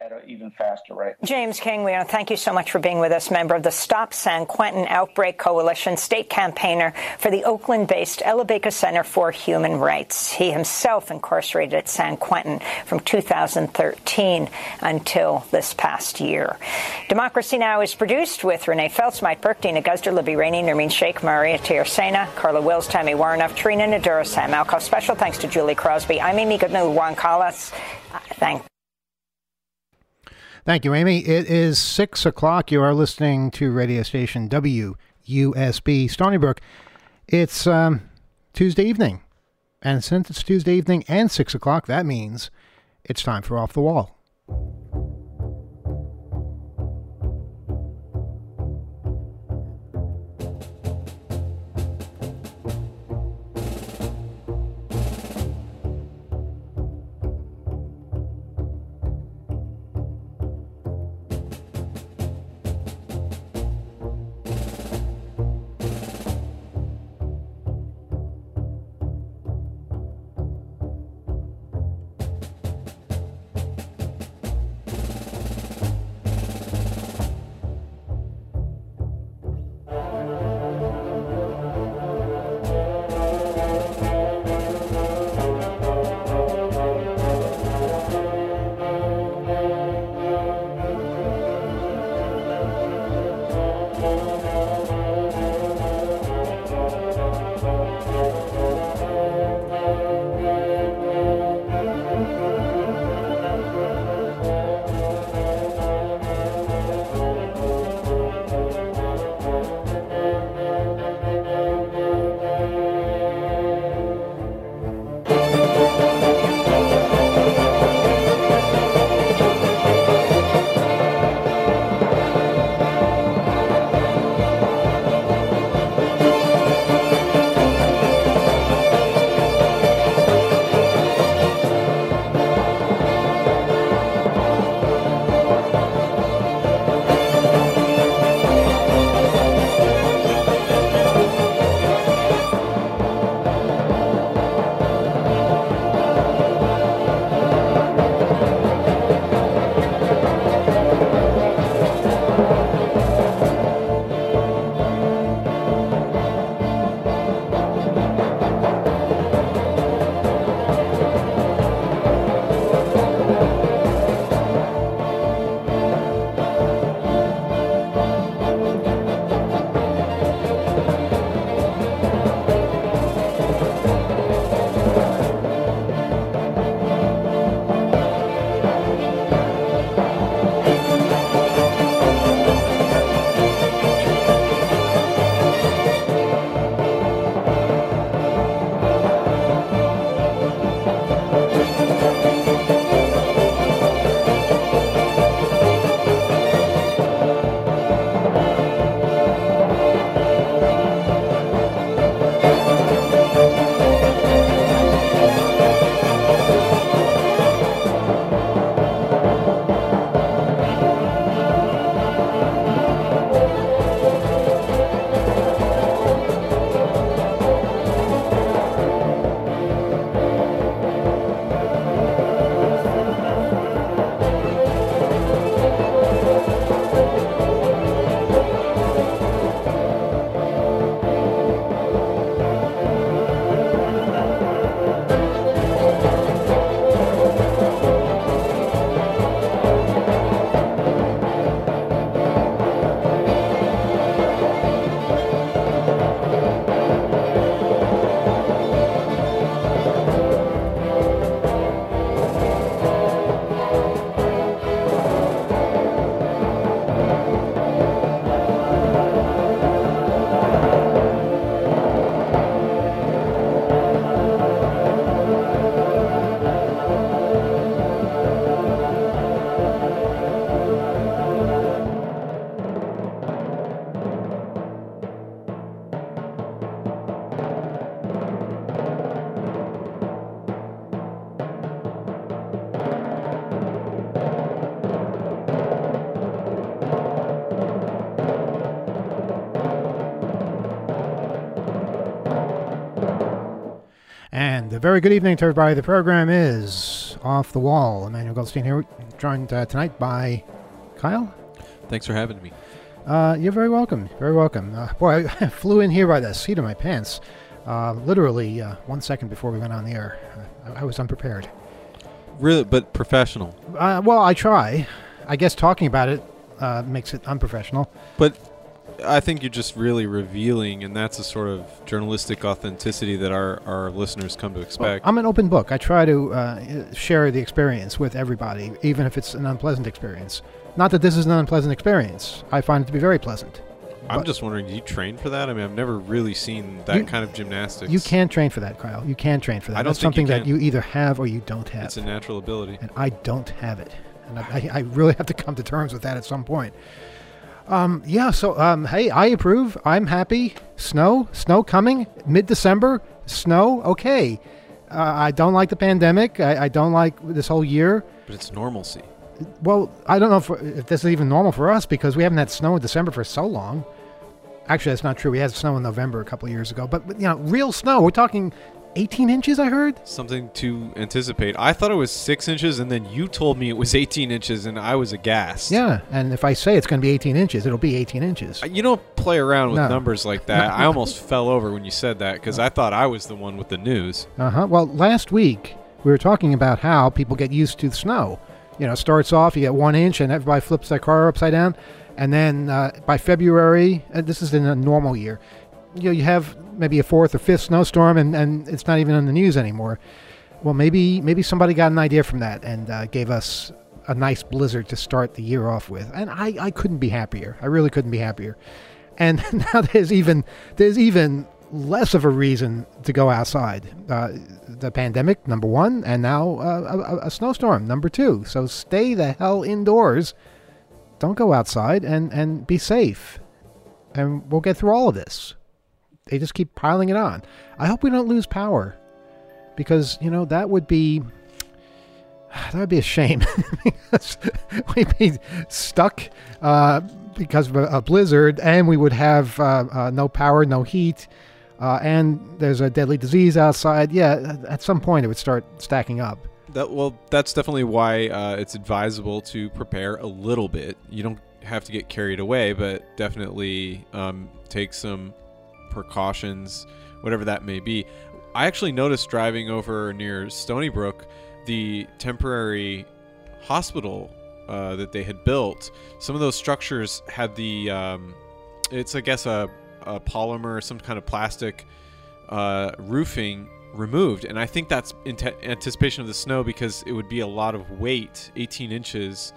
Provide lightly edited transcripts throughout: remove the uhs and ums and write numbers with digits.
at an even faster rate. James King, we want to thank you so much for being with us, member of the Stop San Quentin Outbreak Coalition, state campaigner for the Oakland-based Ella Baker Center for Human Rights. He himself incarcerated at San Quentin from 2013 until this past year. Democracy Now! Is produced with Renee Feltz, Mike Burke, Dina Guzder, Libby Rainey, Nermeen Sheikh, Maria Tiercena, Carla Wills, Tammy Warnoff, Trina Nadura, Sam Alcoff. Special thanks to Julie Crosby. I'm Amy Goodnow, Juan Callas. Thank you, Amy. It is 6 o'clock. You are listening to radio station WUSB Stony Brook. It's Tuesday evening. And since it's Tuesday evening and 6 o'clock, that means it's time for Off the Wall. And a very good evening to everybody. The program is Off the Wall. Emmanuel Goldstein here, joined tonight by Kyle. Thanks for having me. You're very welcome. Very welcome. Boy, I flew in here by the seat of my pants. Literally 1 second before we went on the air. I was unprepared. Really, but professional. Well, I try. I guess talking about it makes it unprofessional. But I think you're just really revealing, and that's a sort of journalistic authenticity that our listeners come to expect. Well, I'm an open book. I try to share the experience with everybody, even if it's an unpleasant experience. Not that this is an unpleasant experience. I find it to be very pleasant. I'm just wondering, do you train for that? I mean, I've never really seen that kind of gymnastics. You can train for that, Kyle. You can train for that. That's something that you either have or you don't have. It's a natural ability. And I don't have it. And I really have to come to terms with that at some point. Hey, I approve. I'm happy. Snow coming. Mid-December. Snow. Okay. I don't like the pandemic. I don't like this whole year. But it's normalcy. Well, I don't know if this is even normal for us because we haven't had snow in December for so long. Actually, that's not true. We had snow in November a couple of years ago. But real snow. We're talking 18 inches, I heard? Something to anticipate. I thought it was 6 inches, and then you told me it was 18 inches, and I was aghast. Yeah, and if I say it's going to be 18 inches, it'll be 18 inches. You don't play around with numbers like that. I almost fell over when you said that because I thought I was the one with the news. Well, last week, we were talking about how people get used to snow. Starts off, you get 1 inch, and everybody flips their car upside down. And then by February, this is in a normal year, you have maybe a fourth or fifth snowstorm, and it's not even on the news anymore. Well, maybe somebody got an idea from that and gave us a nice blizzard to start the year off with. And I couldn't be happier. I really couldn't be happier. And now there's even less of a reason to go outside. The pandemic, number one, and now a snowstorm, number two. So stay the hell indoors. Don't go outside and be safe. And we'll get through all of this. They just keep piling it on. I hope we don't lose power, because that would be a shame. Because we'd be stuck because of a blizzard, and we would have no power, no heat, and there's a deadly disease outside. Yeah, at some point it would start stacking up. That's definitely why it's advisable to prepare a little bit. You don't have to get carried away, but definitely take some precautions, whatever that may be. I actually noticed driving over near Stony Brook, the temporary hospital that they had built. Some of those structures had the it's I guess a polymer, some kind of plastic roofing removed, and I think that's in anticipation of the snow, because it would be a lot of weight. 18 inches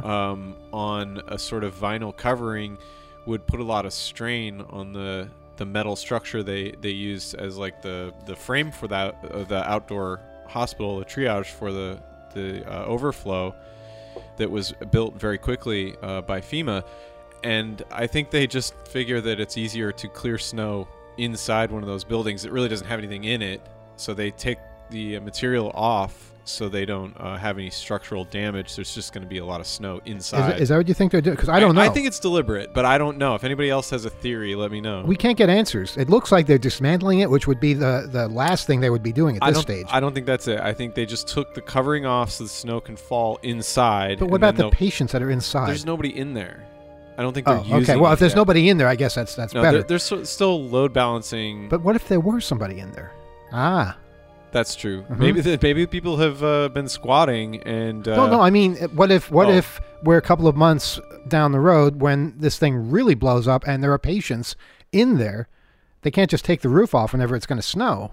on a sort of vinyl covering would put a lot of strain on the metal structure they used as like the frame for that the outdoor hospital, the triage for the overflow that was built very quickly by FEMA. And I think they just figure that it's easier to clear snow inside one of those buildings that really doesn't have anything in it, so they take the material off so they don't have any structural damage. There's just going to be a lot of snow inside. Is that what you think they're doing? Because I don't know. I think it's deliberate, but I don't know. If anybody else has a theory, let me know. We can't get answers. It looks like they're dismantling it, which would be the last thing they would be doing at this stage. I don't think that's it. I think they just took the covering off so the snow can fall inside. But what about the patients that are inside? There's nobody in there. I don't think they're using okay. Well, if there's nobody in there, I guess that's better. There's still load balancing. But what if there were somebody in there? That's true. Mm-hmm. Maybe people have been squatting and. No. I mean, what if we're a couple of months down the road when this thing really blows up and there are patients in there? They can't just take the roof off whenever it's going to snow,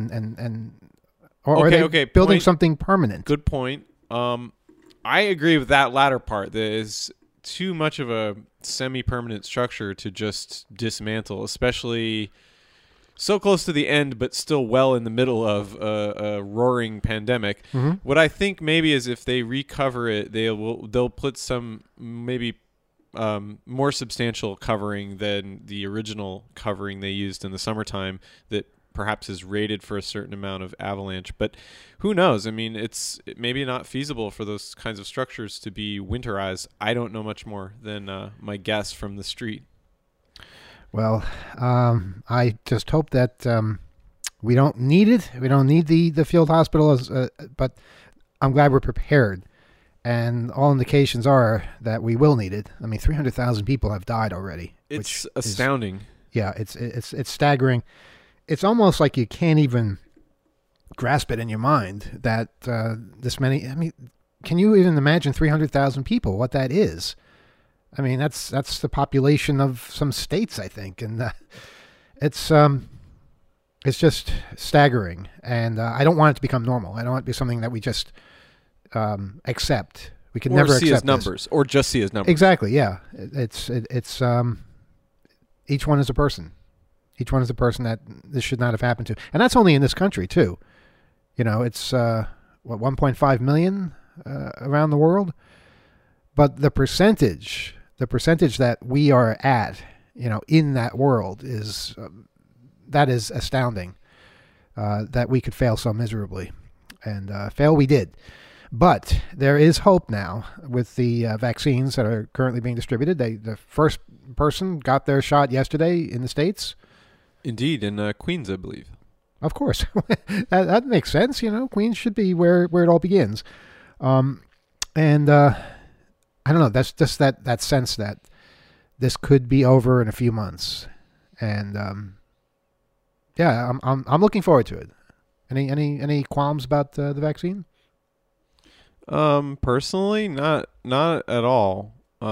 or are they building something permanent? Good point. I agree with that latter part. There is too much of a semi-permanent structure to just dismantle, especially so close to the end, but still well in the middle of a roaring pandemic. Mm-hmm. What I think maybe is if they recover it, they'll put some maybe more substantial covering than the original covering they used in the summertime that perhaps is rated for a certain amount of avalanche. But who knows? I mean, it's maybe not feasible for those kinds of structures to be winterized. I don't know much more than my guess from the street. Well, I just hope that we don't need it. We don't need the field hospital, but I'm glad we're prepared. And all indications are that we will need it. I mean, 300,000 people have died already. It's astounding. It's staggering. It's almost like you can't even grasp it in your mind that this many. I mean, can you even imagine 300,000 people? What that is? I mean, that's the population of some states, I think, and it's just staggering. And I don't want it to become normal. I don't want it to be something that we just accept. We can never see accept as numbers, or just see as numbers. Exactly. Yeah. It's each one is a person. Each one is a person that this should not have happened to, and that's only in this country too. You know, it's 1.5 million around the world, but the percentage that we are at, you know, in that world is that is astounding. That we could fail so miserably, and fail we did. But there is hope now with the vaccines that are currently being distributed. The first person got their shot yesterday in the States. Indeed, in Queens, I believe. Of course. that makes sense. You know, Queens should be where it all begins. And I don't know, that's just that sense that this could be over in a few months. And yeah, I'm looking forward to it. Any qualms about the vaccine? Personally, not at all.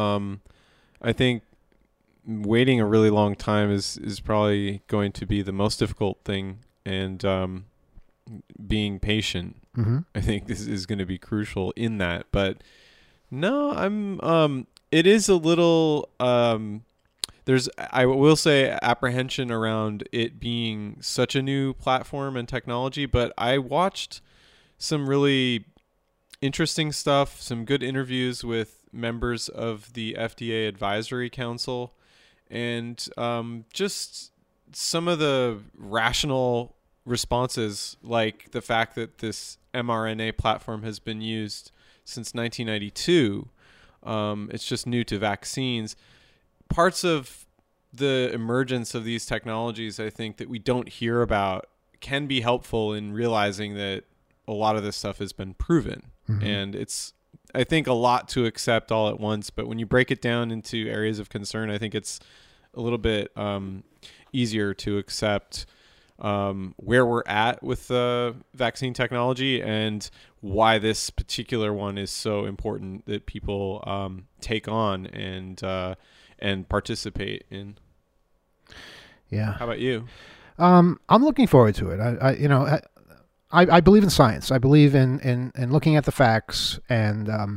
I think waiting a really long time is probably going to be the most difficult thing, and being patient. Mm-hmm. I think this is going to be crucial in that. But no, it is a little there's, I will say, apprehension around it being such a new platform and technology, but I watched some really interesting stuff, some good interviews with members of the FDA Advisory Council, and just some of the rational responses, like the fact that this mRNA platform has been used since 1992. It's just new to vaccines. Parts of the emergence of these technologies, I think, that we don't hear about can be helpful in realizing that a lot of this stuff has been proven. Mm-hmm. And it's, I think, a lot to accept all at once. But when you break it down into areas of concern, I think it's a little bit easier to accept where we're at with the vaccine technology and why this particular one is so important that people take on and participate in. Yeah. How about you? I'm looking forward to it. I believe in science. I believe in looking at the facts and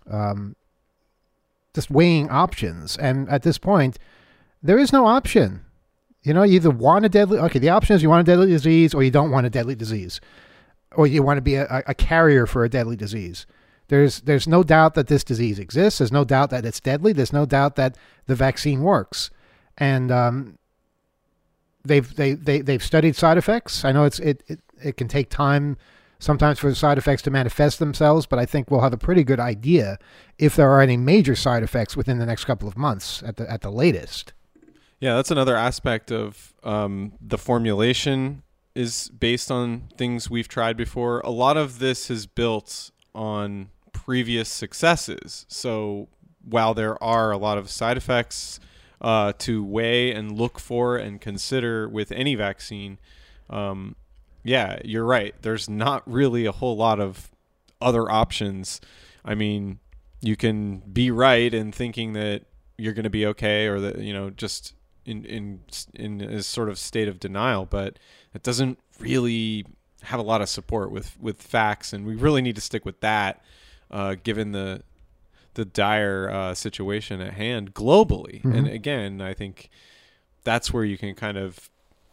just weighing options. And at this point, there is no option. You know, you either want a deadly... Okay, the option is you want a deadly disease or you don't want a deadly disease. Or you want to be a carrier for a deadly disease. There's no doubt that this disease exists. There's no doubt that it's deadly. There's no doubt that the vaccine works. And they've studied side effects. I know it can take time sometimes for the side effects to manifest themselves, but I think we'll have a pretty good idea if there are any major side effects within the next couple of months at the latest. Yeah, that's another aspect of the formulation is based on things we've tried before. A lot of this is built on previous successes. So while there are a lot of side effects to weigh and look for and consider with any vaccine, yeah, you're right. There's not really a whole lot of other options. I mean, you can be right in thinking that you're going to be okay, or that, you know, just in a sort of state of denial, but it doesn't really have a lot of support with facts, and we really need to stick with that, given the dire situation at hand globally. Mm-hmm. And again, I think that's where you can kind of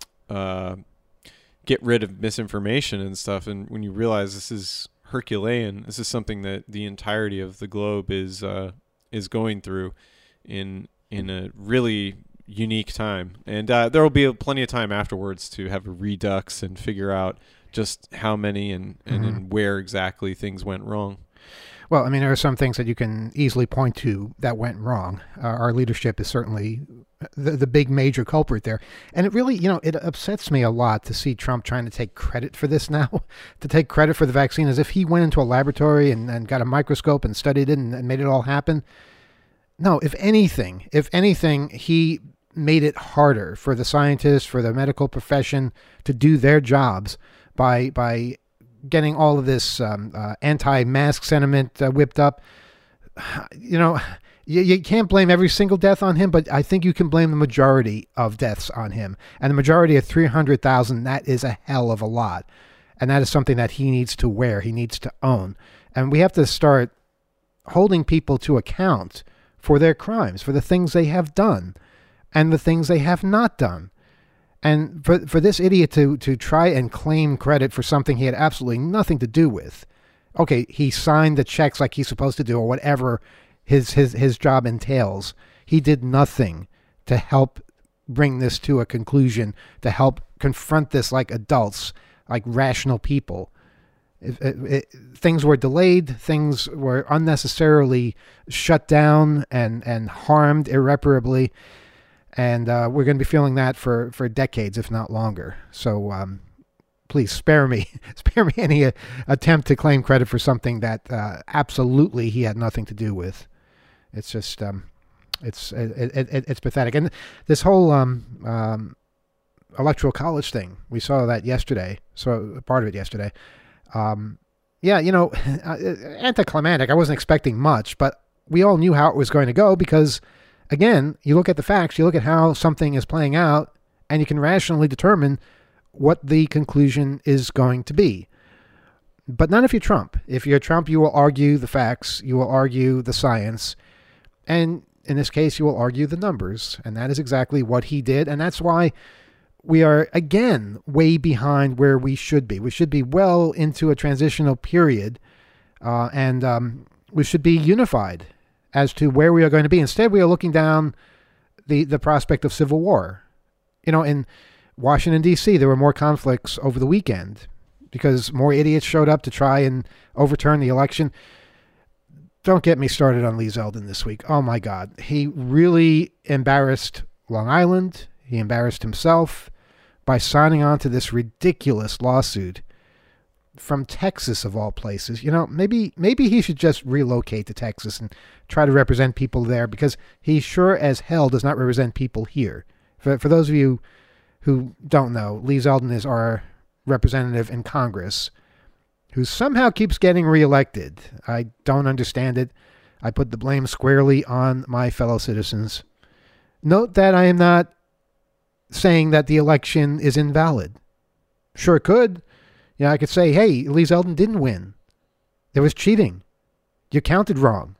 get rid of misinformation and stuff. And when you realize this is Herculean, this is something that the entirety of the globe is going through in a really unique time. And there will be plenty of time afterwards to have a redux and figure out just how many and where exactly things went wrong. Well, I mean, there are some things that you can easily point to that went wrong. Our leadership is certainly the big major culprit there. And it really, it upsets me a lot to see Trump trying to take credit for this now, to take credit for the vaccine as if he went into a laboratory and got a microscope and studied it and made it all happen. No, if anything, he made it harder for the scientists, for the medical profession to do their jobs by getting all of this anti-mask sentiment whipped up. You can't blame every single death on him, but I think you can blame the majority of deaths on him. And the majority of 300,000, that is a hell of a lot. And that is something that he needs to wear, he needs to own. And we have to start holding people to account for their crimes, for the things they have done and the things they have not done. And for this idiot to try and claim credit for something he had absolutely nothing to do with. Okay, he signed the checks like he's supposed to do, or whatever his job entails. He did nothing to help bring this to a conclusion, to help confront this like adults, like rational people. Things were delayed, things were unnecessarily shut down and harmed irreparably, and we're going to be feeling that for decades, if not longer. So please spare me any attempt to claim credit for something that absolutely he had nothing to do with. It's just it's pathetic. And this whole electoral college thing, we saw that yesterday. So part of it yesterday. Anticlimactic. I wasn't expecting much, but we all knew how it was going to go because, again, you look at the facts, you look at how something is playing out, and you can rationally determine what the conclusion is going to be. But not if you're Trump. If you're Trump, you will argue the facts, you will argue the science, and in this case, you will argue the numbers. And that is exactly what he did, and that's why we are, again, way behind where we should be. We should be well into a transitional period, and we should be unified as to where we are going to be. Instead, we are looking down the prospect of civil war. In Washington, D.C., there were more conflicts over the weekend because more idiots showed up to try and overturn the election. Don't get me started on Lee Zeldin this week. Oh, my God. He really embarrassed Long Island. He embarrassed himself by signing on to this ridiculous lawsuit from Texas, of all places. Maybe he should just relocate to Texas and try to represent people there, because he sure as hell does not represent people here. For those of you who don't know, Lee Zeldin is our representative in Congress who somehow keeps getting reelected. I don't understand it. I put the blame squarely on my fellow citizens. Note that I am not saying that the election is invalid. Sure could. I could say, hey, Lee Zeldin didn't win. There was cheating. You counted wrong.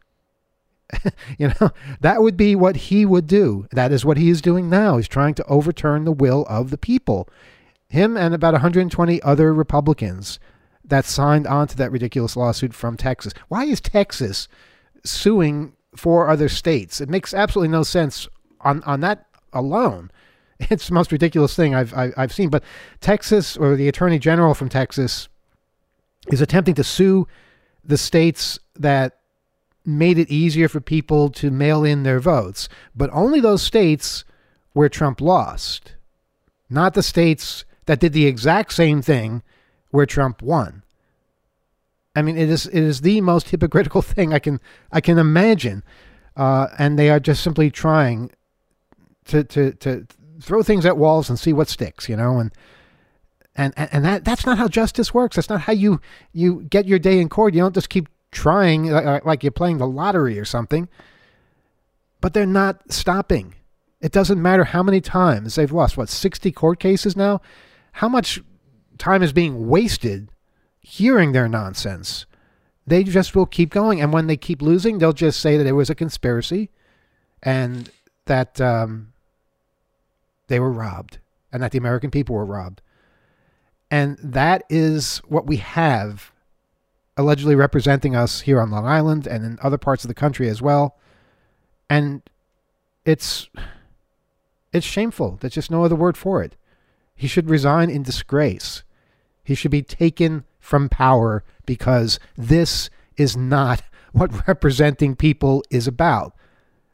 That would be what he would do. That is what he is doing now. He's trying to overturn the will of the people. Him and about 120 other Republicans that signed on to that ridiculous lawsuit from Texas. Why is Texas suing 4 other states? It makes absolutely no sense on that alone. It's the most ridiculous thing I've seen. But Texas, or the Attorney General from Texas, is attempting to sue the states that made it easier for people to mail in their votes, but only those states where Trump lost, not the states that did the exact same thing where Trump won. I mean, it is the most hypocritical thing I can imagine, and they are just simply trying to throw things at walls and see what sticks, and that's not how justice works. That's not how you get your day in court. You don't just keep trying like you're playing the lottery or something. But they're not stopping. It doesn't matter how many times they've lost. 60 court cases now? How much time is being wasted hearing their nonsense? They just will keep going. And when they keep losing, they'll just say that it was a conspiracy and that they were robbed and that the American people were robbed. And that is what we have allegedly representing us here on Long Island and in other parts of the country as well. And it's shameful. There's just no other word for it. He should resign in disgrace. He should be taken from power, because this is not what representing people is about.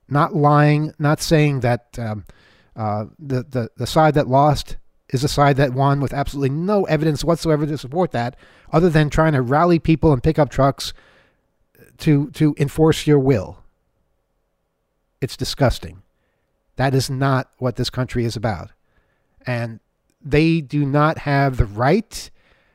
not lying, not saying that the side that lost is the side that won, with absolutely no evidence whatsoever to support that, other than trying to rally people and pick up trucks to enforce your will. It's disgusting. That is not what this country is about. And they do not have the right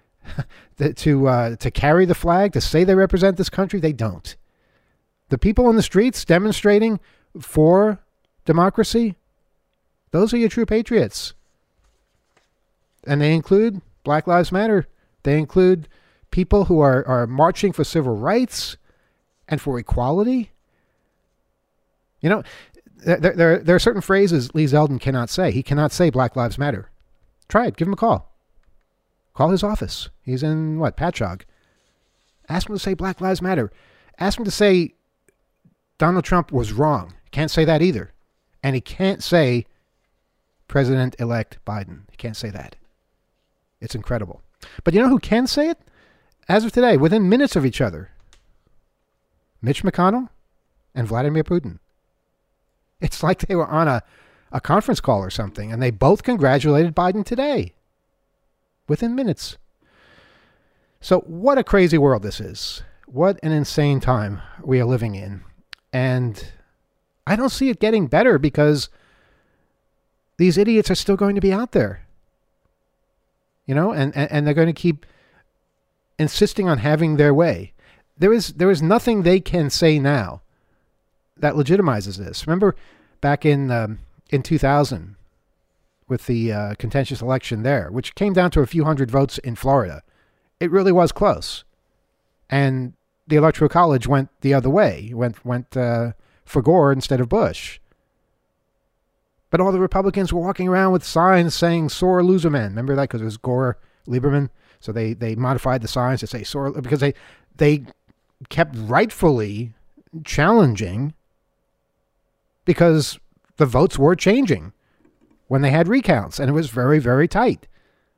to carry the flag, to say they represent this country. They don't. The people in the streets demonstrating for democracy, those are your true patriots. And they include Black Lives Matter. They include people who are marching for civil rights and for equality. You know, there are certain phrases Lee Zeldin cannot say. He cannot say Black Lives Matter. Try it. Give him a call. Call his office. He's in, Patchogue. Ask him to say Black Lives Matter. Ask him to say Donald Trump was wrong. Can't say that either. And he can't say President-elect Biden. He can't say that. It's incredible. But you know who can say it? As of today, within minutes of each other. Mitch McConnell and Vladimir Putin. It's like they were on a conference call or something, and they both congratulated Biden today. Within minutes. So what a crazy world this is. What an insane time we are living in. And I don't see it getting better because these idiots are still going to be out there. You know, and they're going to keep insisting on having their way. There is nothing they can say now that legitimizes this. Remember back in 2000 with the contentious election there, which came down to a few hundred votes in Florida. It really was close. And the Electoral College went the other way, went for Gore instead of Bush. But all the Republicans were walking around with signs saying "sore loser men." Remember that? Because it was Gore, Lieberman. So they modified the signs to say "sore," because they kept rightfully challenging, because the votes were changing when they had recounts, and it was very, very tight.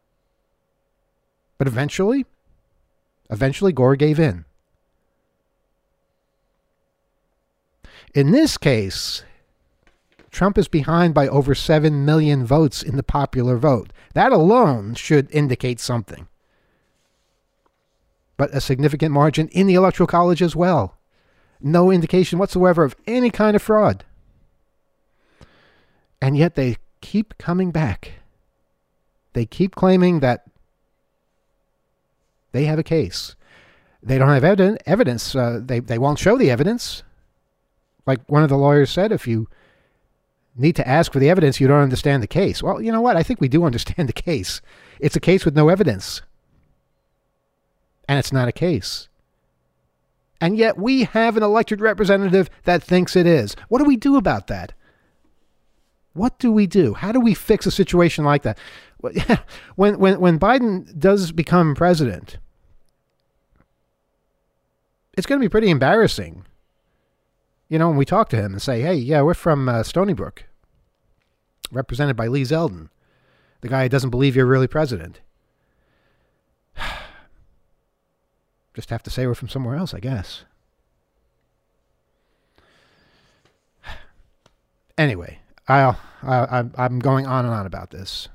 But eventually Gore gave in. In this case, Trump is behind by over 7 million votes in the popular vote. That alone should indicate something. But a significant margin in the Electoral College as well. No indication whatsoever of any kind of fraud. And yet they keep coming back. They keep claiming that they have a case. They don't have evidence. They won't show the evidence. Like one of the lawyers said, if you need to ask for the evidence, you don't understand the case. Well, you know what? I think we do understand the case. It's a case with no evidence. And it's not a case. And yet we have an elected representative that thinks it is. What do we do about that? What do we do? How do we fix a situation like that? When Biden does become president, it's going to be pretty embarrassing. You know, when we talk to him and say, hey, yeah, we're from Stony Brook, represented by Lee Zeldin, the guy who doesn't believe you're really president. Just have to say we're from somewhere else, I guess. Anyway, I'm going on and on about this.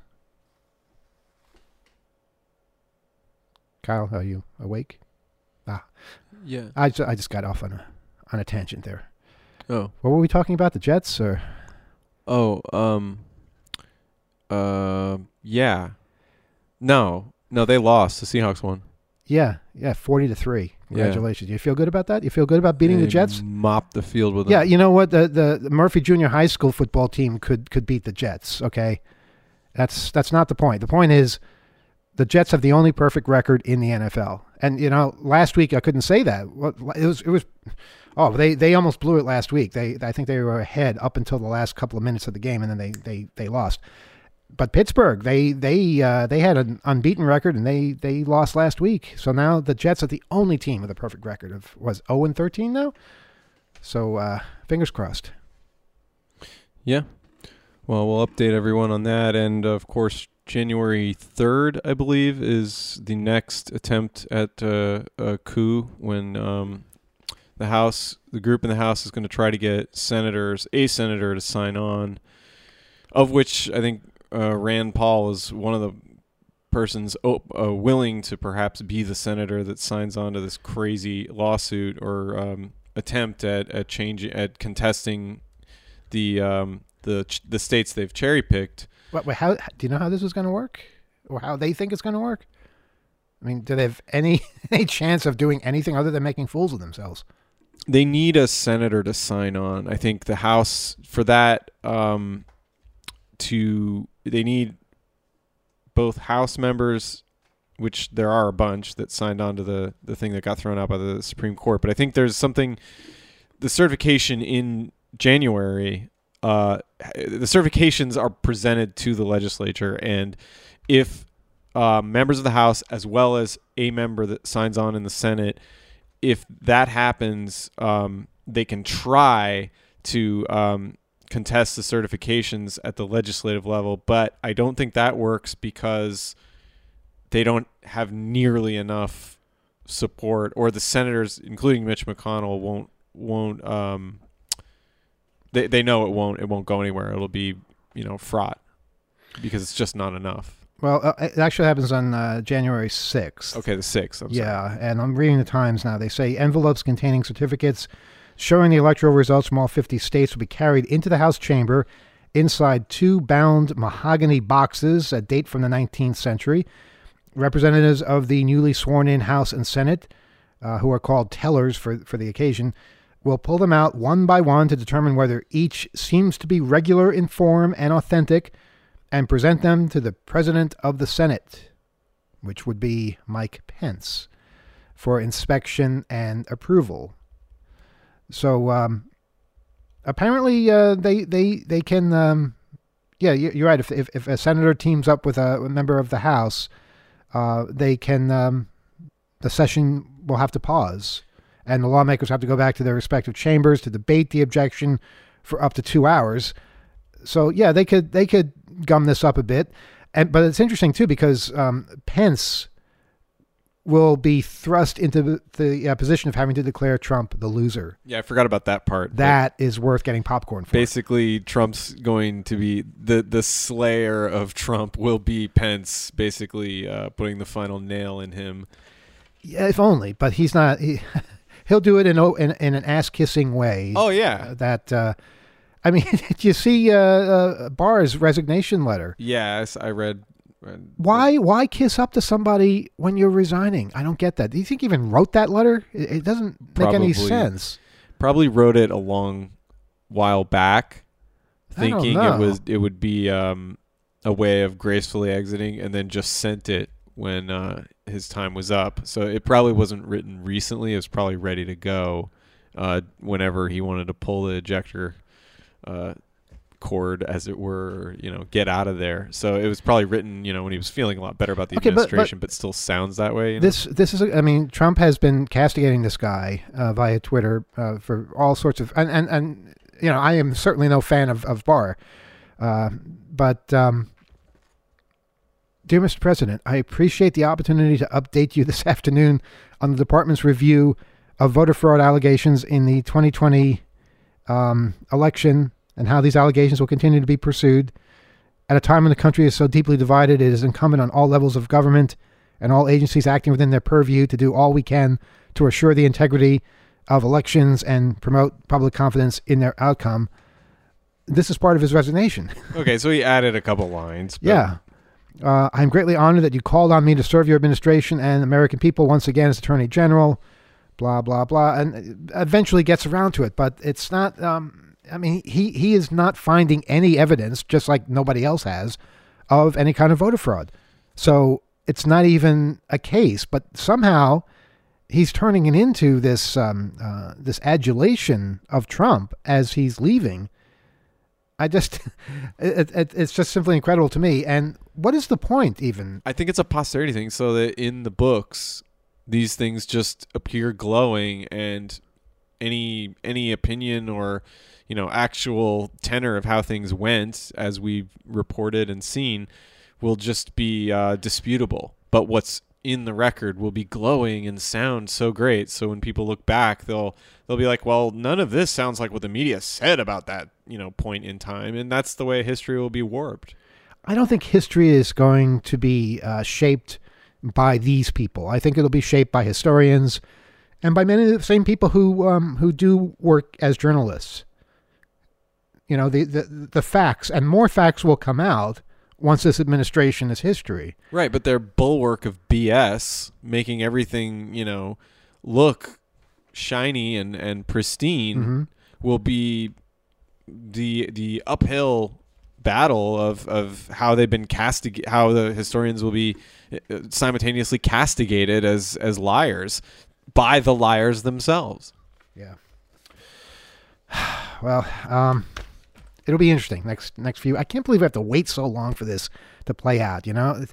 Kyle, are you awake? Yeah. I just got off on a tangent there. Oh. What were we talking about? The Jets or? Oh, yeah. No, they lost. The Seahawks won. Yeah, 40-3. Congratulations. Yeah. You feel good about that? You feel good about beating the Jets? Mopped the field with them. Yeah, you know what? The Murphy Junior High School football team could beat the Jets, okay? That's not the point. The point is the Jets have the only perfect record in the NFL. And, you know, last week I couldn't say that. They almost blew it last week. I think they were ahead up until the last couple of minutes of the game, and then they lost. But Pittsburgh, they had an unbeaten record, and they lost last week. So now the Jets are the only team with a perfect record of 0-13 now. So fingers crossed. Yeah. Well, we'll update everyone on that, and of course, January 3rd, I believe, is the next attempt at a coup when the group in the House is going to try to get a senator to sign on, of which I think Rand Paul is one of the persons willing to perhaps be the senator that signs on to this crazy lawsuit or attempt at contesting the states they've cherry picked. Wait, how do you know how this is going to work, or how they think it's going to work? I mean, do they have any chance of doing anything other than making fools of themselves? They need a senator to sign on. I think the House for that they need both House members, which there are a bunch that signed on to the thing that got thrown out by the Supreme Court. But I think there's something, the certification in January, the certifications are presented to the legislature. And if members of the House, as well as a member that signs on in the Senate, if that happens, they can try to contest the certifications at the legislative level. But I don't think that works because they don't have nearly enough support, or the senators, including Mitch McConnell, won't. They know it won't go anywhere. It'll be fraught because it's just not enough. Well, it actually happens on January 6th. Okay, the 6th. Yeah, and I'm reading the Times now. They say envelopes containing certificates showing the electoral results from all 50 states will be carried into the House chamber inside 2 bound mahogany boxes, a date from the 19th century. Representatives of the newly sworn-in House and Senate, who are called tellers for the occasion, will pull them out one by one to determine whether each seems to be regular in form and authentic, and present them to the President of the Senate, which would be Mike Pence, for inspection and approval. So apparently they can. Yeah, you're right. If a senator teams up with a member of the House, they can. The session will have to pause, and the lawmakers have to go back to their respective chambers to debate the objection for up to 2 hours. So yeah, they could gum this up a bit, but it's interesting too because Pence will be thrust into the position of having to declare Trump the loser. Yeah, I forgot about that part. That is worth getting popcorn for. Basically, Trump's going to be the slayer of Trump will be Pence, basically putting the final nail in him. Yeah, if only, but he's not. He'll do it in an ass-kissing way. Oh yeah. I mean, did you see Barr's resignation letter? Yes, I read. Why kiss up to somebody when you're resigning? I don't get that. Do you think he even wrote that letter? It doesn't make any sense. Probably wrote it a long while back, thinking it would be a way of gracefully exiting, and then just sent it when his time was up. So it probably wasn't written recently. It was probably ready to go whenever he wanted to pull the ejector cord, as it were, get out of there. So it was probably written, when he was feeling a lot better about the administration, but still sounds that way. This is, I mean, Trump has been castigating this guy via Twitter for all sorts of, and I am certainly no fan of Barr, but dear Mr. President, I appreciate the opportunity to update you this afternoon on the department's review of voter fraud allegations in the 2020 election, and how these allegations will continue to be pursued. At a time when the country is so deeply divided, it is incumbent on all levels of government and all agencies acting within their purview to do all we can to assure the integrity of elections and promote public confidence in their outcome. This is part of his resignation. Okay, so he added a couple lines. But... Yeah. I'm greatly honored that you called on me to serve your administration and American people once again as Attorney General, blah, blah, blah, and eventually gets around to it. But it's not... I mean, he is not finding any evidence, just like nobody else has, of any kind of voter fraud. So it's not even a case. But somehow he's turning it into this this adulation of Trump as he's leaving. It's just simply incredible to me. And what is the point even? I think it's a posterity thing, so that in the books, these things just appear glowing, and any opinion or actual tenor of how things went, as we've reported and seen, will just be disputable. But what's in the record will be glowing and sound so great. So when people look back, they'll be like, well, none of this sounds like what the media said about that, point in time. And that's the way history will be warped. I don't think history is going to be shaped by these people. I think it'll be shaped by historians and by many of the same people who do work as journalists. The facts, and more facts will come out once this administration is history. Right, but their bulwark of BS, making everything, look shiny and pristine, will be the uphill battle of how they've been how the historians will be simultaneously castigated as liars by the liars themselves. Yeah. Well, it'll be interesting next few. I can't believe I have to wait so long for this to play out.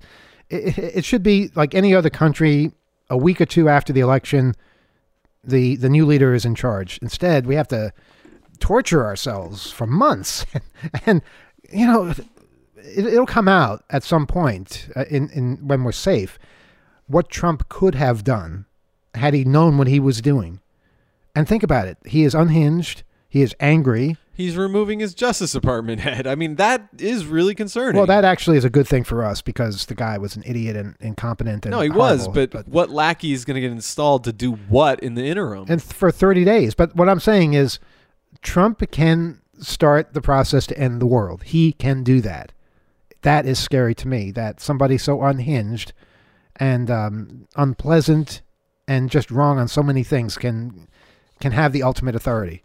It should be like any other country. A week or two after the election, the new leader is in charge. Instead, we have to torture ourselves for months, and it'll come out at some point in when we're safe what Trump could have done had he known what he was doing. And think about it. He is unhinged. He is angry. He's removing his Justice Department head. I mean, that is really concerning. Well, that actually is a good thing for us because the guy was an idiot and incompetent. And no, he horrible, was. But what lackey is going to get installed to do what in the interim? And for 30 days. But what I'm saying is Trump can start the process to end the world. He can do that. That is scary to me, that somebody so unhinged and unpleasant and just wrong on so many things can have the ultimate authority.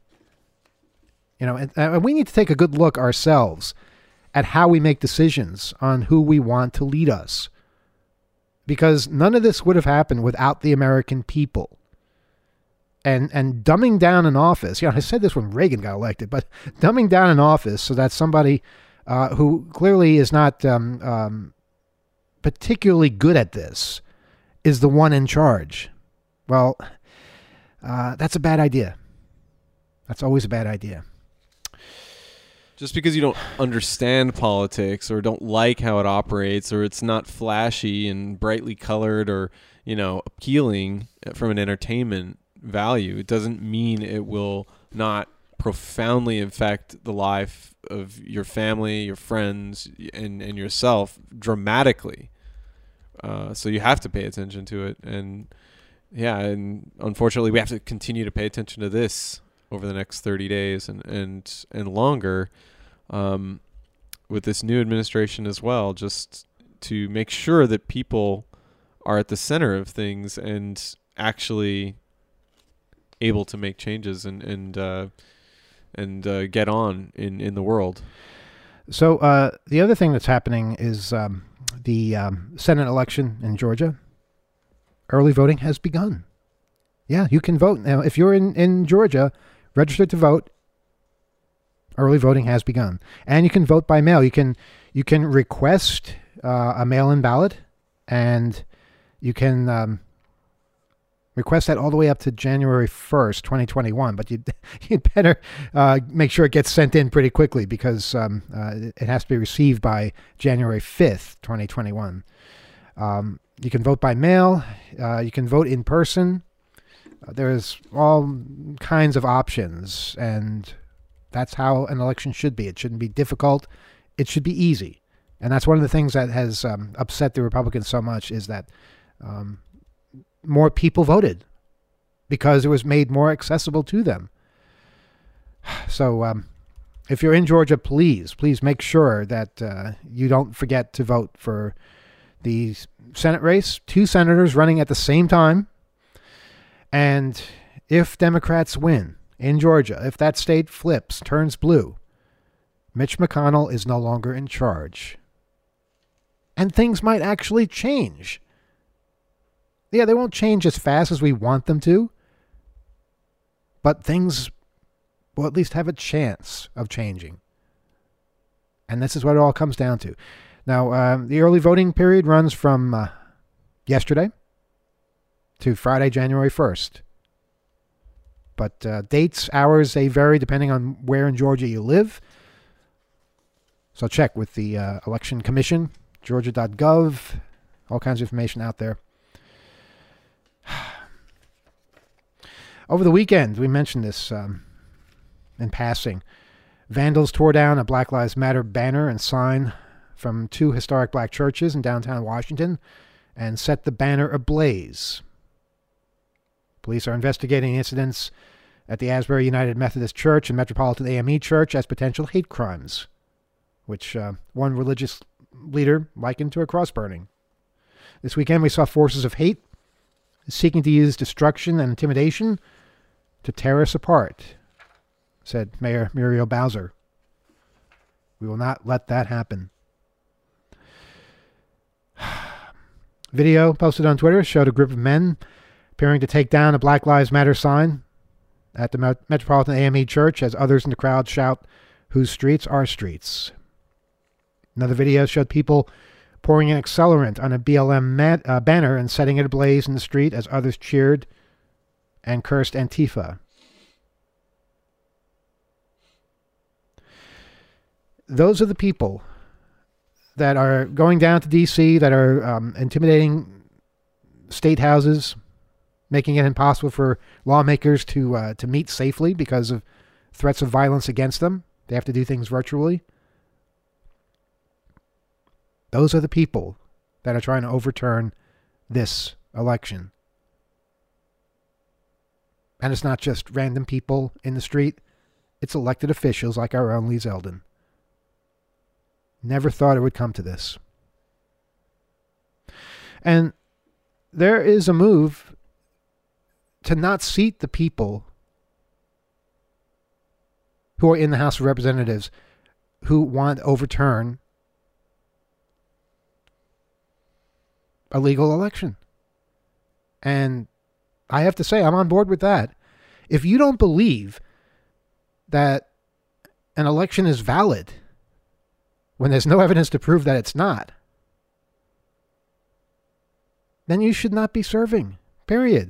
And we need to take a good look ourselves at how we make decisions on who we want to lead us. Because none of this would have happened without the American people. And dumbing down an office, I said this when Reagan got elected, but dumbing down an office so that somebody who clearly is not particularly good at this is the one in charge. Well, that's a bad idea. That's always a bad idea. Just because you don't understand politics or don't like how it operates or it's not flashy and brightly colored or, appealing from an entertainment value, it doesn't mean it will not profoundly affect the life of your family, your friends, and yourself dramatically. So you have to pay attention to it. And unfortunately we have to continue to pay attention to this over the next 30 days and longer with this new administration as well, just to make sure that people are at the center of things and actually able to make changes and get on in the world. So the other thing that's happening is the Senate election in Georgia. Early voting has begun. Yeah, you can vote. Now, if you're in Georgia, registered to vote, early voting has begun. And you can vote by mail. You can request a mail-in ballot, and you can request that all the way up to January 1st, 2021. But you'd better make sure it gets sent in pretty quickly because it has to be received by January 5th, 2021. You can vote by mail. You can vote in person. There's all kinds of options, and that's how an election should be. It shouldn't be difficult. It should be easy. And that's one of the things that has upset the Republicans so much is that more people voted because it was made more accessible to them. So if you're in Georgia, please make sure that you don't forget to vote for the Senate race. 2 senators running at the same time. And if Democrats win in Georgia, if that state flips, turns blue, Mitch McConnell is no longer in charge. And things might actually change. Yeah, they won't change as fast as we want them to, but things will at least have a chance of changing. And this is what it all comes down to. Now, the early voting period runs from yesterday to Friday, January 1st. But dates, hours, they vary depending on where in Georgia you live. So check with the Election Commission, georgia.gov, all kinds of information out there. Over the weekend, we mentioned this in passing. Vandals tore down a Black Lives Matter banner and sign from 2 historic black churches in downtown Washington and set the banner ablaze. Police are investigating incidents at the Asbury United Methodist Church and Metropolitan AME Church as potential hate crimes, which one religious leader likened to a cross burning. This weekend we saw forces of hate seeking to use destruction and intimidation to tear us apart, said Mayor Muriel Bowser. We will not let that happen. Video posted on Twitter showed a group of men appearing to take down a Black Lives Matter sign at the Metropolitan AME Church as others in the crowd shout, "Whose streets are streets?" Another video showed people pouring an accelerant on a BLM banner and setting it ablaze in the street as others cheered and cursed Antifa. Those are the people that are going down to D.C., that are intimidating state houses, making it impossible for lawmakers to meet safely because of threats of violence against them. They have to do things virtually. Those are the people that are trying to overturn this election. And it's not just random people in the street. It's elected officials like our own Lee Zeldin. Never thought it would come to this. And there is a move to not seat the people who are in the House of Representatives who want to overturn a legal election. And I have to say, I'm on board with that. If you don't believe that an election is valid when there's no evidence to prove that it's not, then you should not be serving, period.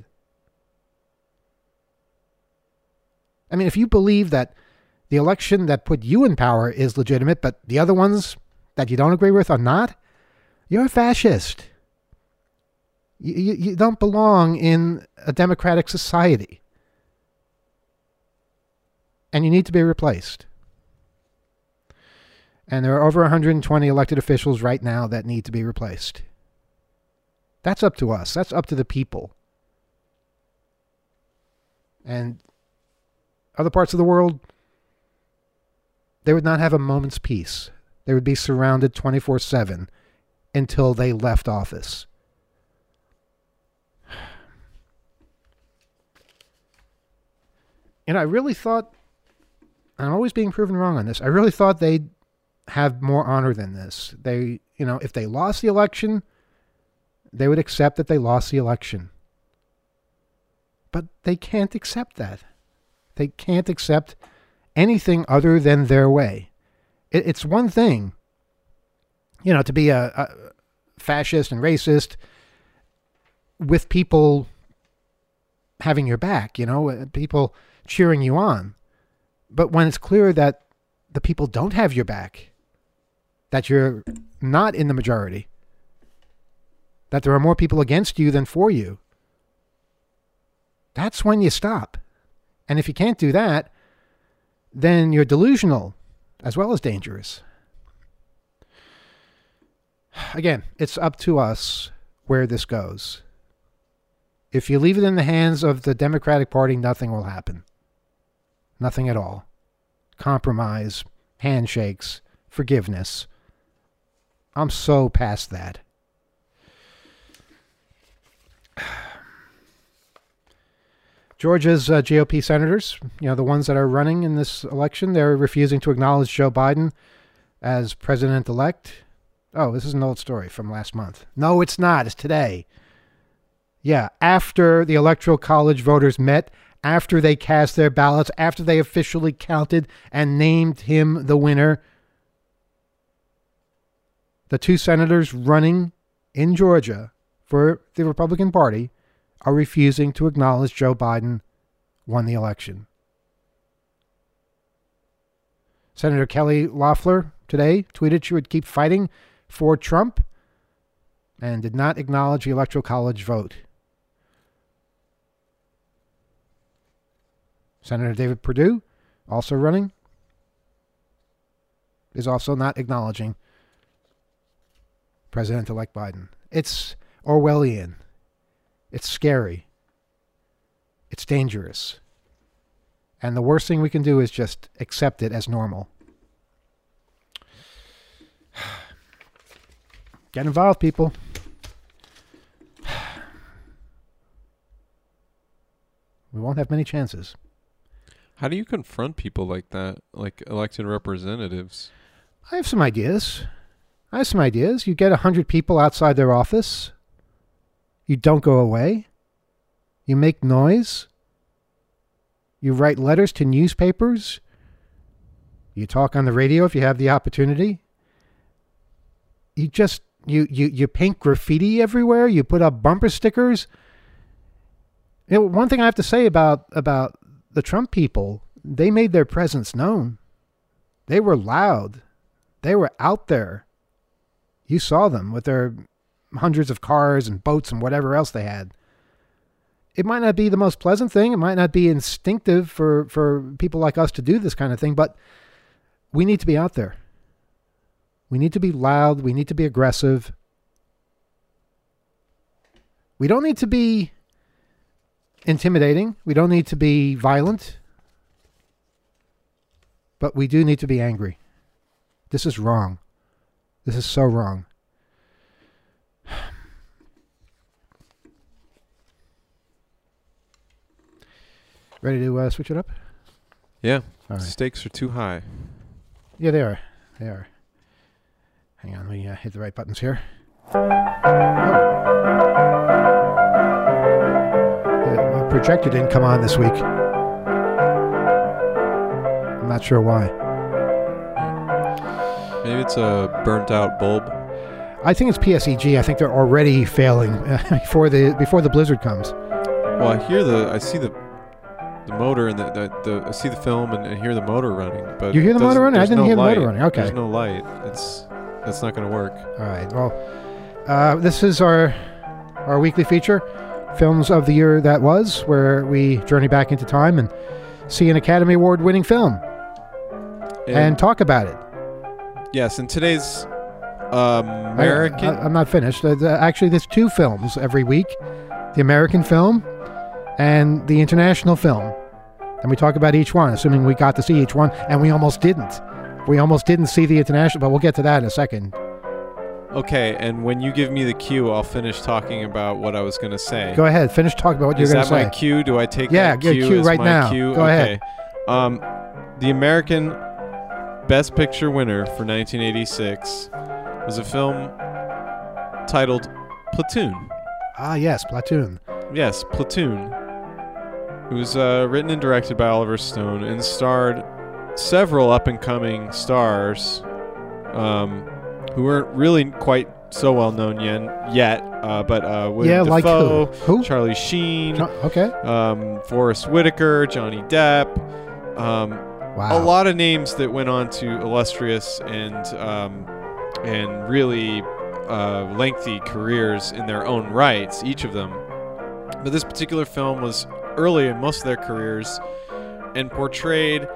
I mean, if you believe that the election that put you in power is legitimate, but the other ones that you don't agree with are not, you're a fascist. You don't belong in a democratic society. And you need to be replaced. And there are over 120 elected officials right now that need to be replaced. That's up to us. That's up to the people. And other parts of the world, they would not have a moment's peace. They would be surrounded 24/7 until they left office. And I really thought, I'm always being proven wrong on this, I really thought they'd have more honor than this. They, if they lost the election, they would accept that they lost the election. But they can't accept that. They can't accept anything other than their way. It's one thing, to be a fascist and racist with people having your back, people cheering you on. But when it's clear that the people don't have your back, that you're not in the majority, that there are more people against you than for you, that's when you stop. And if you can't do that, then you're delusional as well as dangerous. Again, it's up to us where this goes. If you leave it in the hands of the Democratic Party, nothing will happen. Nothing at all. Compromise, handshakes, forgiveness. I'm so past that. Georgia's GOP senators, the ones that are running in this election, they're refusing to acknowledge Joe Biden as president-elect. Oh, this is an old story from last month. No, it's not. It's today. Yeah, after the Electoral College voters met, after they cast their ballots, after they officially counted and named him the winner, the 2 senators running in Georgia for the Republican Party are refusing to acknowledge Joe Biden won the election. Senator Kelly Loeffler today tweeted she would keep fighting for Trump and did not acknowledge the Electoral College vote. Senator David Perdue, also running, is also not acknowledging President-elect Biden. It's Orwellian. It's scary. It's dangerous. And the worst thing we can do is just accept it as normal. Get involved, people. We won't have many chances. How do you confront people like that, like elected representatives? I have some ideas. You get 100 people outside their office. You don't go away. You make noise. You write letters to newspapers. You talk on the radio if you have the opportunity. You just, you paint graffiti everywhere. You put up bumper stickers. You know, one thing I have to say about the Trump people, they made their presence known. They were loud. They were out there. You saw them with their hundreds of cars and boats and whatever else they had. It might not be the most pleasant thing. It might not be instinctive for people like us to do this kind of thing, but we need to be out there. We need to be loud. We need to be aggressive. We don't need to be intimidating. We don't need to be violent. But we do need to be angry. This is wrong. This is so wrong. Ready to switch it up? Yeah. All right. Stakes are too high. Yeah, they are. They are. Hang on, let me hit the right buttons here. Oh. The projector didn't come on this week. I'm not sure why. Maybe it's a burnt out bulb. I think it's PSEG. I think they're already failing before the blizzard comes. Well, I see the motor and I see the film and hear the motor running. But you hear the motor running? I didn't hear the motor running. Okay. There's no light. That's not going to work. All right. Well, this is our weekly feature, Films of the Year That Was, where we journey back into time and see an Academy Award winning film and talk about it. Yes, and today's American... I'm not finished. Actually, there's two films every week. The American film and the international film. And we talk about each one, assuming we got to see each one, and we almost didn't. We almost didn't see the international, but we'll get to that in a second. Okay, and when you give me the cue, I'll finish talking about what I was going to say. Go ahead. Finish talking about what you're going to say. Is that my cue? Do I take that cue cue as right my now. cue? Go ahead. The American Best Picture winner for 1986 was a film titled Platoon. Ah, yes, Platoon. Yes, Platoon. It was written and directed by Oliver Stone and starred several up-and-coming stars who weren't really quite so well-known yet, but William Dafoe, like who? Charlie Sheen, okay, Forrest Whitaker, Johnny Depp. Wow. A lot of names that went on to illustrious and really lengthy careers in their own rights, each of them. But this particular film was early in most of their careers and portrayed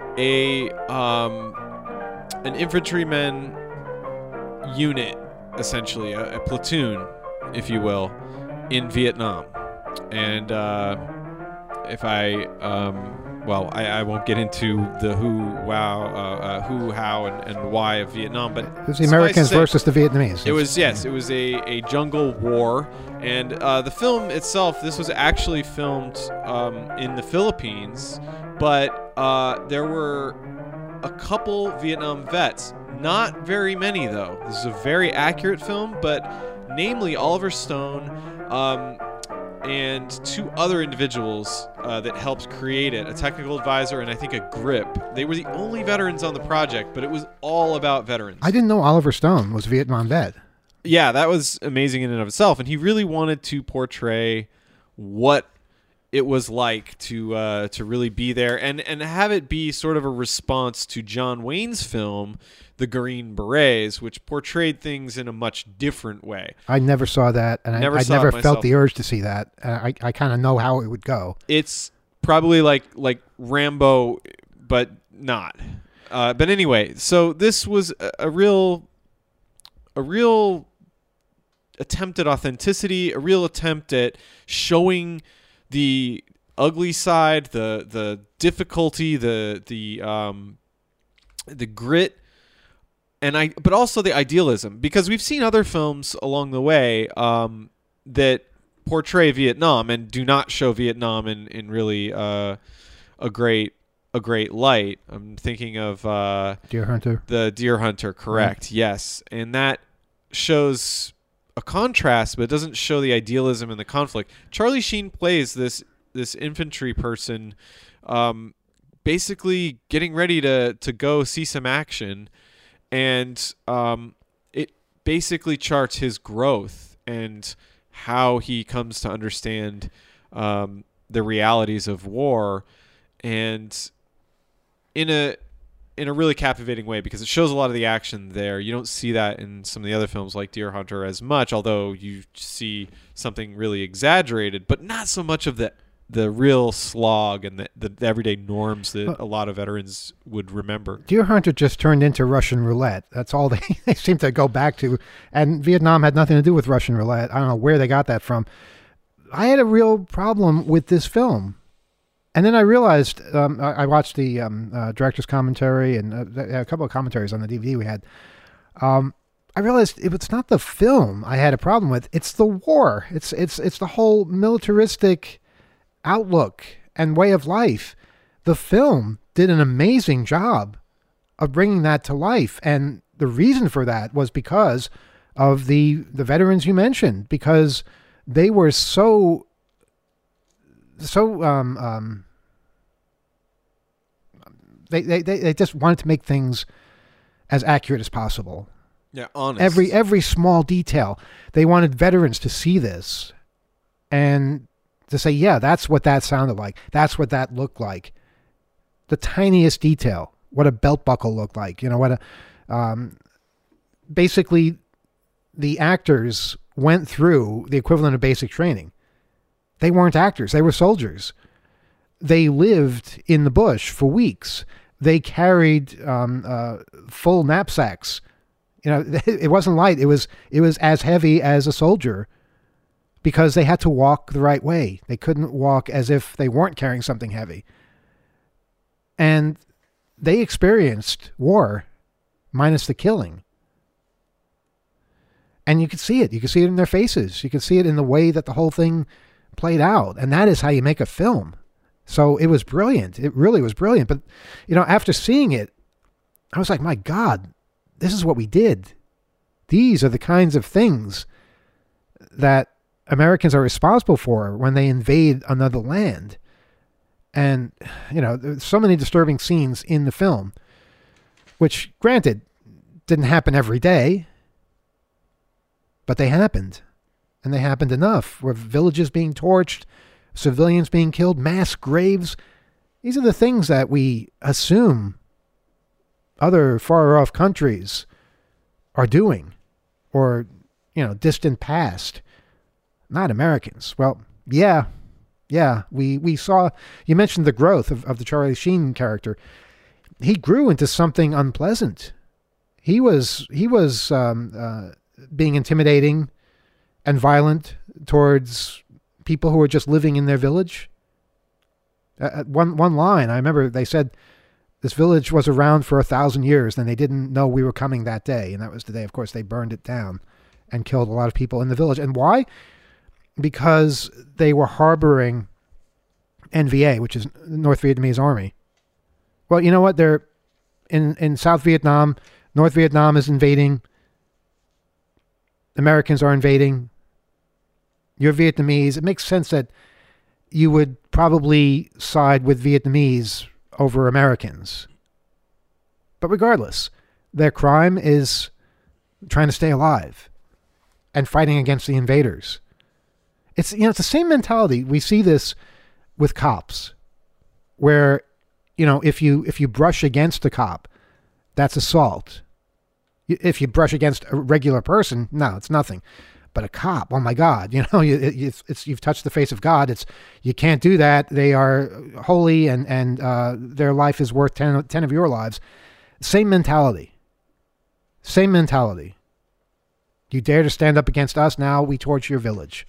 an infantryman unit, essentially a platoon, if you will, in Vietnam. And if I won't get into the who, how, and why of Vietnam, but it was the Americans versus the Vietnamese. It was a jungle war, and the film itself, this was actually filmed in the Philippines, but there were a couple Vietnam vets, not very many though. This is a very accurate film, but namely Oliver Stone and two other individuals that helped create it, a technical advisor and I think a grip. They were the only veterans on the project, but it was all about veterans. I didn't know Oliver Stone was a Vietnam vet. Yeah, that was amazing in and of itself, and he really wanted to portray what it was like to really be there and have it be sort of a response to John Wayne's film, The Green Berets, which portrayed things in a much different way. I never saw that, and I never felt the urge to see that. I kind of know how it would go. It's probably like Rambo, but not. But anyway, so this was a real attempt at authenticity, a real attempt at showing the ugly side, the difficulty, the grit, but also the idealism, because we've seen other films along the way that portray Vietnam and do not show Vietnam in really a great light. I'm thinking of Deer Hunter. The Deer Hunter, correct? Mm-hmm. Yes, and that shows a contrast, but it doesn't show the idealism and the conflict. Charlie Sheen plays this infantry person, basically getting ready to go see some action, and it basically charts his growth and how he comes to understand the realities of war, and in a really captivating way, because it shows a lot of the action there. You don't see that in some of the other films like Deer Hunter as much, although you see something really exaggerated, but not so much of the real slog and the everyday norms that a lot of veterans would remember. Deer Hunter just turned into Russian roulette. That's all they seem to go back to. And Vietnam had nothing to do with Russian roulette. I don't know where they got that from. I had a real problem with this film. And then I realized, I watched the director's commentary and a couple of commentaries on the DVD we had. I realized it's not the film I had a problem with. It's the war. It's the whole militaristic outlook and way of life. The film did an amazing job of bringing that to life. And the reason for that was because of the veterans you mentioned, because they were so they just wanted to make things as accurate as possible. Yeah, honest. Every small detail. They wanted veterans to see this and to say, yeah, that's what that sounded like. That's what that looked like. The tiniest detail. What a belt buckle looked like. Basically, the actors went through the equivalent of basic training. They weren't actors. They were soldiers. They lived in the bush for weeks. They carried full knapsacks. It wasn't light. It was as heavy as a soldier, because they had to walk the right way. They couldn't walk as if they weren't carrying something heavy. And they experienced war minus the killing. And you could see it. You could see it in their faces. You could see it in the way that the whole thing played out. And that is how you make a film. So it was brilliant. It really was brilliant. But, after seeing it, I was like, my God, this is what we did. These are the kinds of things that Americans are responsible for when they invade another land. And, there's so many disturbing scenes in the film, which, granted, didn't happen every day, but they happened. And they happened enough, where villages being torched, civilians being killed, mass graves. These are the things that we assume other far off countries are doing, or, distant past. Not Americans. Well, yeah. We saw, you mentioned the growth of the Charlie Sheen character. He grew into something unpleasant. He was being intimidating and violent towards people who were just living in their village. One line, I remember they said this village was around for 1,000 years, and they didn't know we were coming that day. And that was the day, of course, they burned it down and killed a lot of people in the village. And why? Because they were harboring NVA, which is North Vietnamese Army. Well, you know what? They're in South Vietnam. North Vietnam is invading. Americans are invading. You're Vietnamese. It makes sense that you would probably side with Vietnamese over Americans. But regardless, their crime is trying to stay alive and fighting against the invaders. It's the same mentality. We see this with cops, where if you brush against a cop, that's assault. If you brush against a regular person, no, it's nothing. But a cop, oh my God, you've touched the face of God. You can't do that. They are holy, and their life is worth 10 of your lives. Same mentality. You dare to stand up against us, now we torch your village.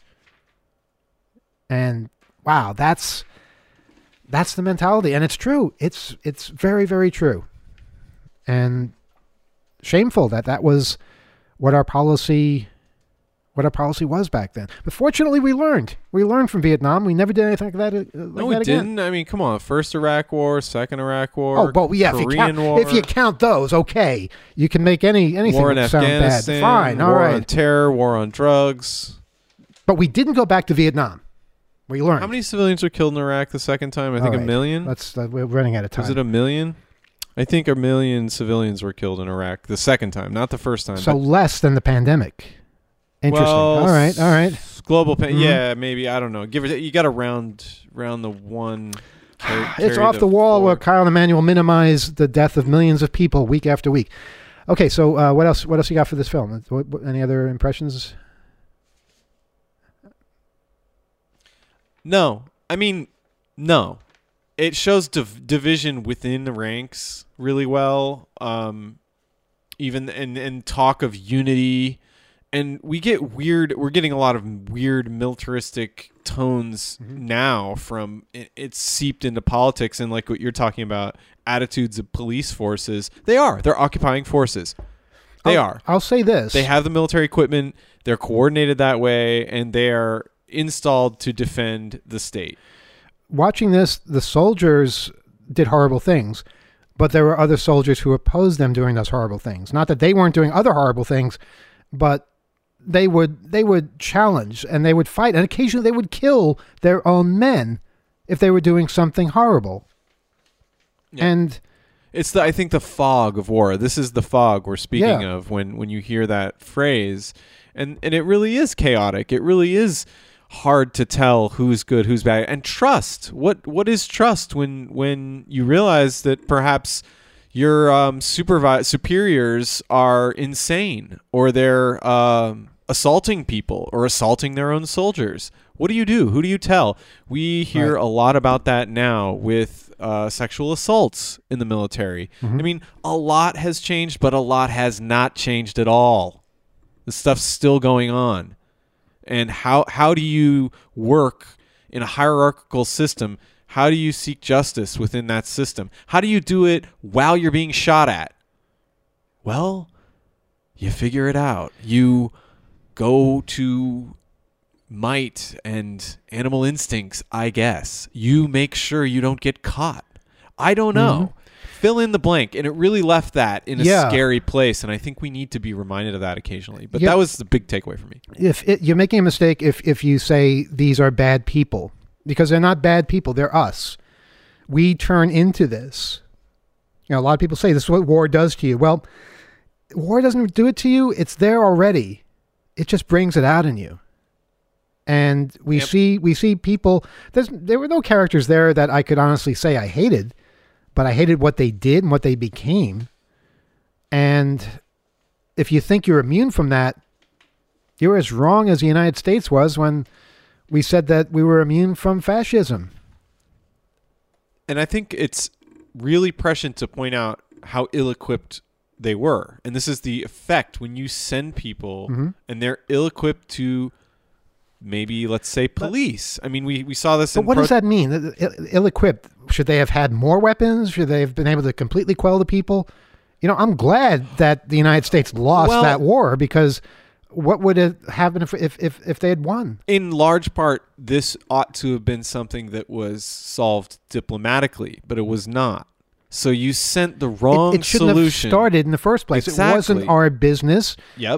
And wow, that's the mentality, and it's true. It's very, very true, and shameful that was what our policy was back then. But fortunately, we learned from Vietnam. We never did anything like that. No, we didn't. I mean, come on. First Iraq War, second Iraq War. Oh, but yeah, Korean War. If you count those, okay, you can make anything war in sound Afghanistan, bad. Fine, all war right. on terror, war on drugs. But we didn't go back to Vietnam. We learned. How many civilians were killed in Iraq the second time? I think 1 million. We're running out of time. Was it 1 million? I think 1 million civilians were killed in Iraq the second time, not the first time. So less than the pandemic. Interesting. Well, all right. Global yeah, maybe, I don't know. Give it. You got to round the one. It's off the wall where Kyle and Emmanuel minimize the death of millions of people week after week. Okay, so what else? What else you got for this film? Any other impressions? No, I mean, no. It shows division within the ranks really well. Even and talk of unity, and we get weird. We're getting a lot of weird militaristic tones now from it's seeped into politics, and like what you're talking about, attitudes of police forces. They're occupying forces. I'll say this: they have the military equipment. They're coordinated that way, and they are installed to defend the state. Watching this, the soldiers did horrible things, but there were other soldiers who opposed them doing those horrible things. Not that they weren't doing other horrible things, but they would challenge and they would fight, and occasionally they would kill their own men if they were doing something horrible. Yeah. And it's I think the fog of war. This is the fog we're speaking of when you hear that phrase, and it really is chaotic. It really is hard to tell who's good, who's bad, and trust. What is trust when you realize that perhaps your superiors are insane, or they're assaulting people or assaulting their own soldiers? What do you do? Who do you tell? We hear a lot about that now with sexual assaults in the military. I mean, a lot has changed, but a lot has not changed at all. The stuff's still going on. And how do you work in a hierarchical system? How do you seek justice within that system? How do you do it while you're being shot at? Well, you figure it out. You go to might and animal instincts, I guess. You make sure you don't get caught. I don't know. Fill in the blank. And it really left that in a scary place. And I think we need to be reminded of that occasionally. But that was the big takeaway for me. You're making a mistake if you say these are bad people, because they're not bad people. They're us. We turn into this. A lot of people say this is what war does to you. Well, war doesn't do it to you. It's there already. It just brings it out in you. And we see people. There were no characters there that I could honestly say I hated, but I hated what they did and what they became. And if you think you're immune from that, you're as wrong as the United States was when we said that we were immune from fascism. And I think it's really prescient to point out how ill-equipped they were. And this is the effect when you send people and they're ill-equipped to maybe, let's say, police. I mean, we saw this in... But what does that mean? Ill-equipped? Should they have had more weapons? Should they have been able to completely quell the people? I'm glad that the United States lost that war, because what would have happened if they had won? In large part, this ought to have been something that was solved diplomatically, but it was not. So you sent the wrong solution. It shouldn't have started in the first place. Exactly. It wasn't our business. Yep.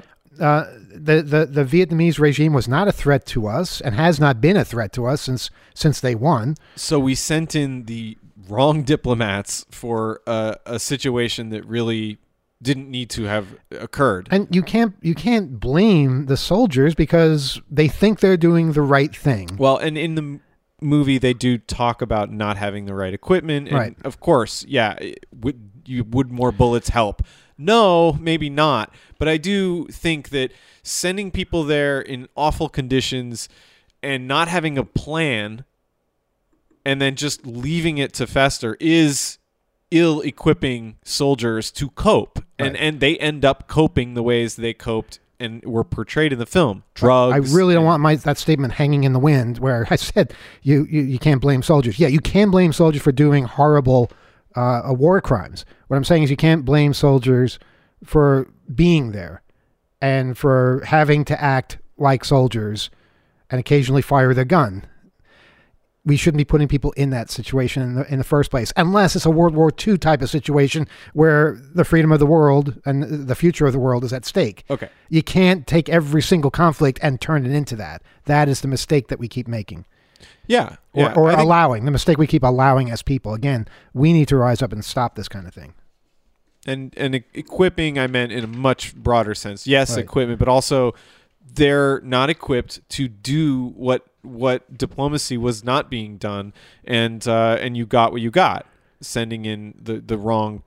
The Vietnamese regime was not a threat to us and has not been a threat to us since they won. So we sent in the wrong diplomats for a situation that really didn't need to have occurred. And you can't blame the soldiers because they think they're doing the right thing. Well, and in the movie they do talk about not having the right equipment, and of course, would more bullets help? No, maybe not. But I do think that sending people there in awful conditions and not having a plan and then just leaving it to fester is ill-equipping soldiers to cope. Right. And they end up coping the ways they coped and were portrayed in the film. Drugs. I really don't want that statement hanging in the wind where I said you can't blame soldiers. Yeah, you can blame soldiers for doing horrible war crimes. What I'm saying is you can't blame soldiers for being there and for having to act like soldiers and occasionally fire their gun. We shouldn't be putting people in that situation in the first place, unless it's a World War II type of situation where the freedom of the world and the future of the world is at stake. Okay. You can't take every single conflict and turn it into that. That is the mistake that we keep making. Yeah. Or allowing, the mistake we keep allowing as people. Again, we need to rise up and stop this kind of thing. And equipping, I meant in a much broader sense. Yes, Right. equipment, but also they're not equipped to do what diplomacy was not being done, and you got what you got, sending in the wrong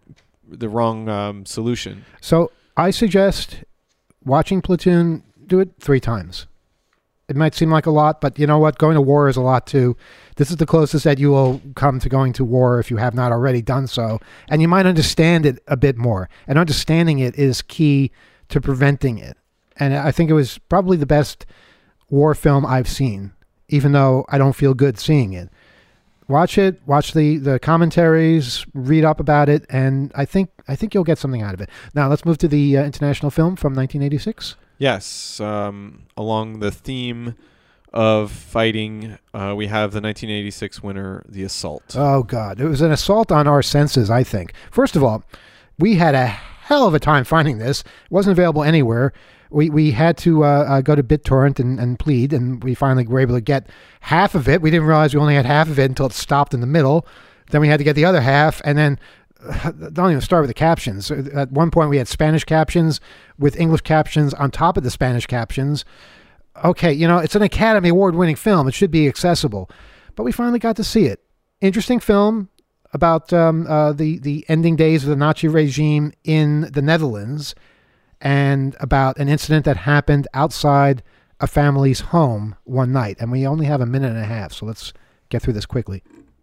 solution. So I suggest watching Platoon, do it 3 times. It might seem like a lot, but you know what? Going to war is a lot too. This is the closest that you will come to going to war if you have not already done so. And you might understand it a bit more. And understanding it is key to preventing it. And I think it was probably the best war film I've seen, even though I don't feel good seeing it. Watch it, watch the commentaries, read up about it, and I think you'll get something out of it. Now let's move to the international film from 1986. Yes, along the theme of fighting, we have the 1986 winner, The Assault. Oh, God. It was an assault on our senses, I think. First of all, we had a hell of a time finding this. It wasn't available anywhere. We had to go to BitTorrent and plead, and we finally were able to get half of it. We didn't realize we only had half of it until it stopped in the middle. Then we had to get the other half, and then don't even start with the captions. At one point, we had Spanish captions with English captions on top of the Spanish captions. Okay, it's an Academy Award-winning film. It should be accessible. But we finally got to see it. Interesting film about the ending days of the Nazi regime in the Netherlands, and about an incident that happened outside a family's home one night. And we only have a minute and a half, so let's get through this quickly.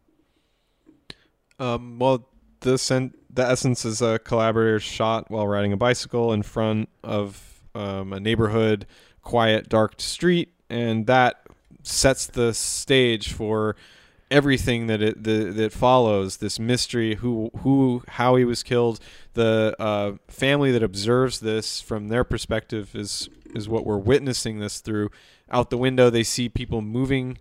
Well, the essence is a collaborator shot while riding a bicycle in front of a neighborhood, quiet, dark street, and that sets the stage for everything that follows. This mystery, how he was killed. The family that observes this from their perspective is what we're witnessing this through. Out the window, they see people moving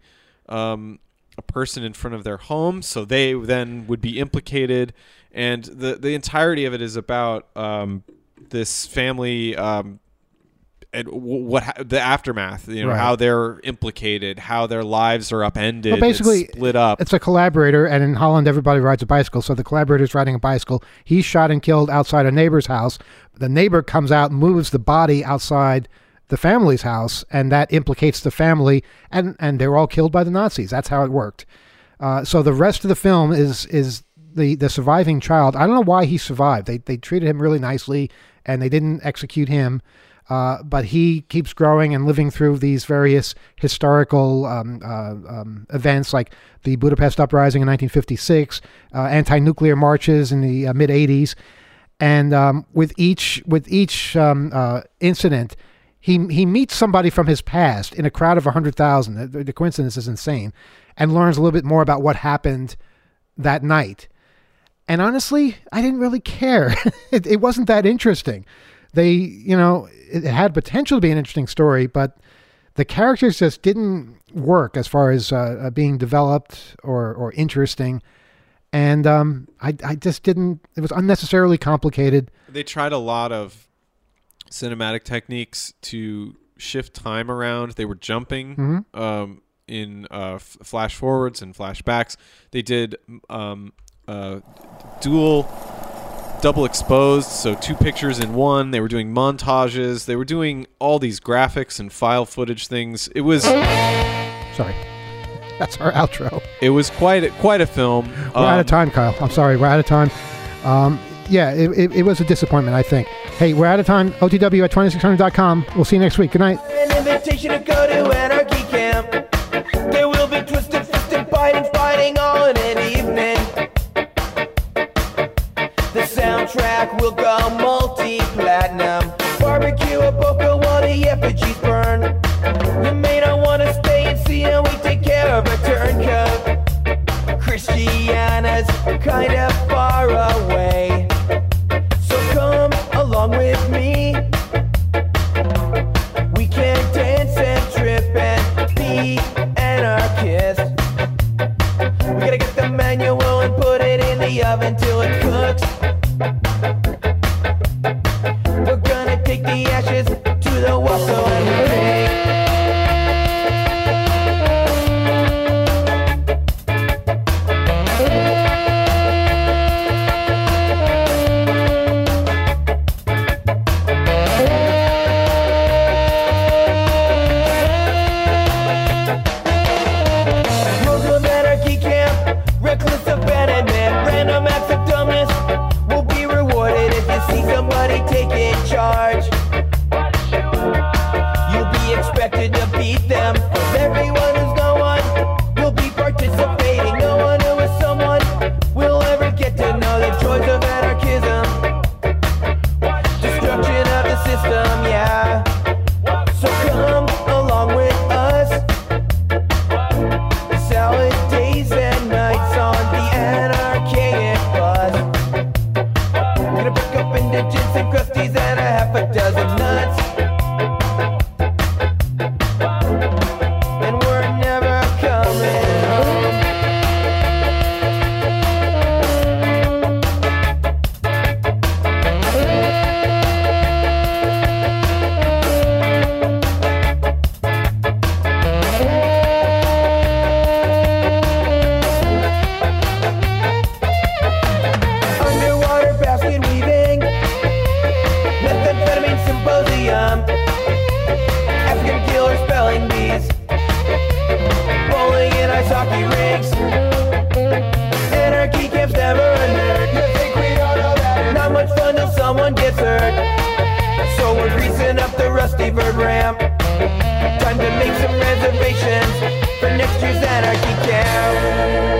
a person in front of their home, so they then would be implicated. And the entirety of it is about this family and the aftermath, right. How they're implicated, how their lives are upended, well, basically, split up. It's a collaborator, and in Holland, everybody rides a bicycle. So the collaborator's riding a bicycle. He's shot and killed outside a neighbor's house. The neighbor comes out and moves the body outside the family's house, and that implicates the family, and they're all killed by the Nazis. That's how it worked. So the rest of the film is the surviving child. I don't know why he survived. They treated him really nicely, and they didn't execute him. But he keeps growing and living through these various historical events, like the Budapest Uprising in 1956, anti-nuclear marches in the mid-'80s, and with each incident, he meets somebody from his past in a crowd of 100,000. The coincidence is insane, and learns a little bit more about what happened that night. And honestly, I didn't really care. It wasn't that interesting. It had potential to be an interesting story, but the characters just didn't work as far as being developed or interesting. And I just didn't, it was unnecessarily complicated. They tried a lot of cinematic techniques to shift time around. They were jumping in flash forwards and flashbacks. They did double exposed, so 2 pictures in one. They were doing montages. They were doing all these graphics and file footage things. It was sorry, that's our outro. It was quite a film. We're out of time, Kyle. I'm sorry, we're out of time. it was a disappointment, I think. Hey, we're out of time. OTW at 2600.com. We'll see you next week. Good night. An invitation to go to Anarchy Camp. There will be twisted, fisted, fighting all in an evening. The soundtrack will go multi-platinum. Barbecue a boca while the effigies burn. You may not want to stay and see how we take care of a turncoat. Christiana's kind of far away, so come along with me. We can dance and trip and be anarchists. We gotta get the manual and put it in the oven till it cooks. We're gonna take the ashes to the Wasso and Ring. Rules of Anarchy Camp, reckless abandonment, random acts of dumbness will be rewarded if you see somebody taking charge. You'll be expected to beat them. Everyone who's no one will be participating. No one who is someone will ever get to know the joys of anarchism. Destruction of the system, yeah. So come along with us. Salad days and nights on the Anarchic bus. We're gonna pick up indigents and crusties and a half a dozen nuts. And we're never coming home. Underwater basket weaving, methamphetamine symposium, African killer spelling bees, bowling in ice hockey rinks. Anarchy camps never a nerd. You think we all know that? Not much fun till someone gets hurt. So we're greasing up the Rusty Bird ramp. Time to make some reservations for next year's Anarchy camp.